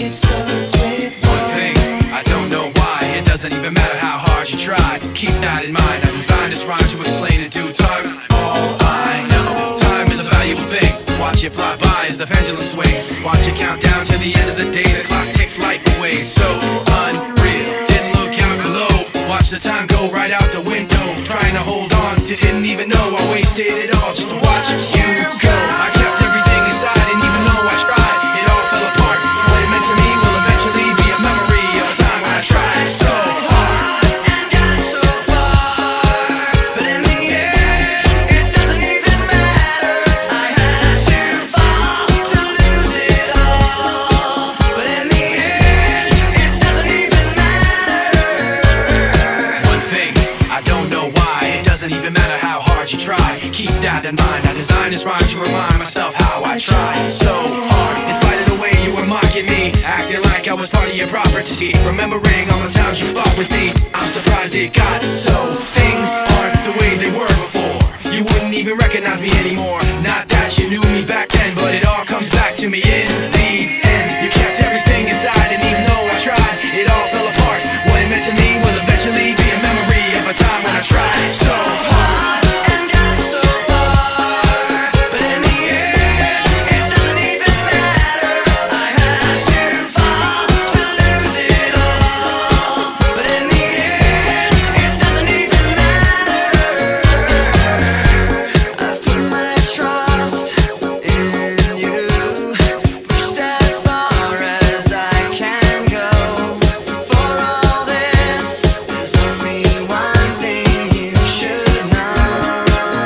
it starts with one thing. I don't know why. It doesn't even matter how hard you try. Keep that in mind. I designed this rhyme to explain in due time. All I know, time is a valuable thing. Watch it fly by as the pendulum swings. Watch it count down to the end of the day. The clock takes life away. So unreal. Didn't look out below. Watch the time go right out the window. Trying to hold on to didn't even know I wasted it all just to watch you go. I kept everything inside, and even though I tried, it all fell apart. What it meant to me will eventually be a memory of a time when I tried so hard and got so far. But in the end, it doesn't even matter. I had to fall to lose it all. But in the end, it doesn't even matter. One thing, I don't know why. It doesn't even matter how hard you try. Keep that in mind. I designed this rhyme to remind myself how I tried so hard. In spite of the way you were mocking me, acting like I was part of your property, remembering all the times you fought with me. I'm surprised it got so. Things aren't the way they were before. You wouldn't even recognize me anymore. Not that you knew me back then, but it all comes back to me in the end. You kept everything inside, and even though I tried, it all fell apart. What it meant to me will eventually be a memory of a time when I tried so hard and got so far. But in the end, it doesn't even matter. I had to fall to lose it all. But in the end, it doesn't even matter. I've put my trust in you, pushed as far as I can go. For all this, there's only one thing you should know.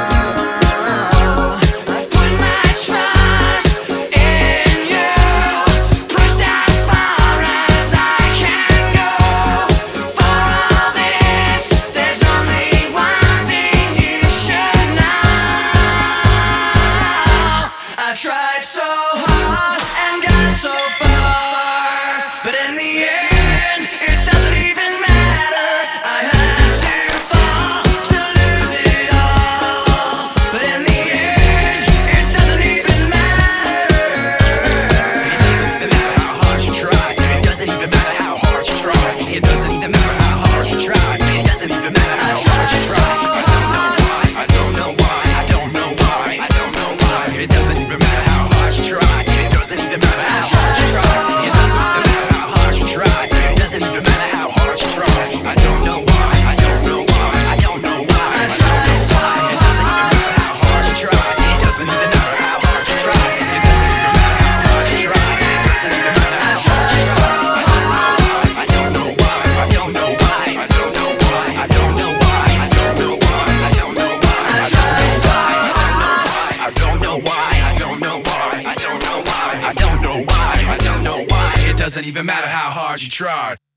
I've put my trust in you, pushed as far as I can go. For all this, there's only one thing you should know. I tried so hard and got so far, but in the end, it doesn't even matter. I had to fall to lose it all. But in the end, it doesn't even matter. It doesn't even matter how hard you try. It doesn't even matter how hard you try. It doesn't even matter how hard you try. It doesn't even matter how hard you try. I don't know why. I don't know why. I don't know why. It doesn't even matter how hard you try. It doesn't even matter how hard you try. It doesn't even matter how hard you try. It doesn't even matter how hard you try. I don't know why. I don't know why. I don't know why. I tried so hard. It doesn't even matter how hard you try. It doesn't even matter how hard you try. It doesn't even matter how hard you try. It doesn't even matter how hard you try. I don't know why. I don't know why. I don't know why. I don't know why. I don't know why. I don't know why. I tried so hard. I don't know why. I don't know why. I don't know why. I don't know why. I don't know why. It doesn't even matter how hard you try.